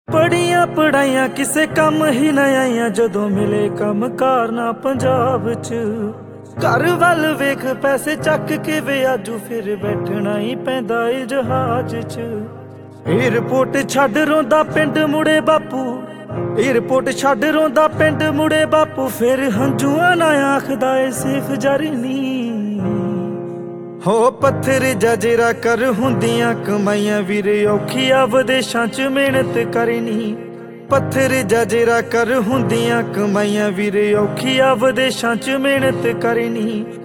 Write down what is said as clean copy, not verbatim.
ਪੜੀਆਂ ਪੜਾਈਆਂ ਕਿਸੇ ਕੰਮ ਹੀ ਨਾ ਆਈਆਂ, ਜਦੋਂ ਮਿਲੇ ਕੰਮ ਕਾਰ ਨਾ ਪੰਜਾਬ 'ਚ। ਘਰ ਵੱਲ ਵੇਖ ਪੈਸੇ ਚੱਕ ਕੇ ਵਿਆਜੂ, ਫਿਰ ਬੈਠਣਾ ਹੀ ਪੈਂਦਾ ਏ ਜਹਾਜ਼ 'ਚ। ਏਅਰਪੋਰਟ ਛੱਡ ਰੋਂਦਾ ਪਿੰਡ ਮੁੜੇ ਬਾਪੂ, ਏਅਰਪੋਰਟ ਛੱਡ ਰੋਂਦਾ ਪਿੰਡ ਮੁੜੇ ਬਾਪੂ, ਫਿਰ ਹੰਝੂਆਂ ਨਾ ਆਖਦਾ ਏ ਸੇਫ ਜਾਰੀ ਨੀ। ਹੋ ਪੱਥਰ ਜਜਰਾ ਕਰ ਹੁੰਦੀਆਂ ਕਮਾਈਆਂ, ਵੀਰੇ ਔਖੀਆਂ ਵਿਦੇਸ਼ਾਂ 'ਚ ਮਿਹਨਤ ਕਰਨੀ। ਪੱਥਰ ਜਜਰਾ ਕਰ ਹੁੰਦੀਆਂ ਕਮਾਈਆਂ, ਵੀਰੇ ਔਖੀਆਂ ਵਿਦੇਸ਼ਾਂ 'ਚ ਮਿਹਨਤ ਕਰਨੀ।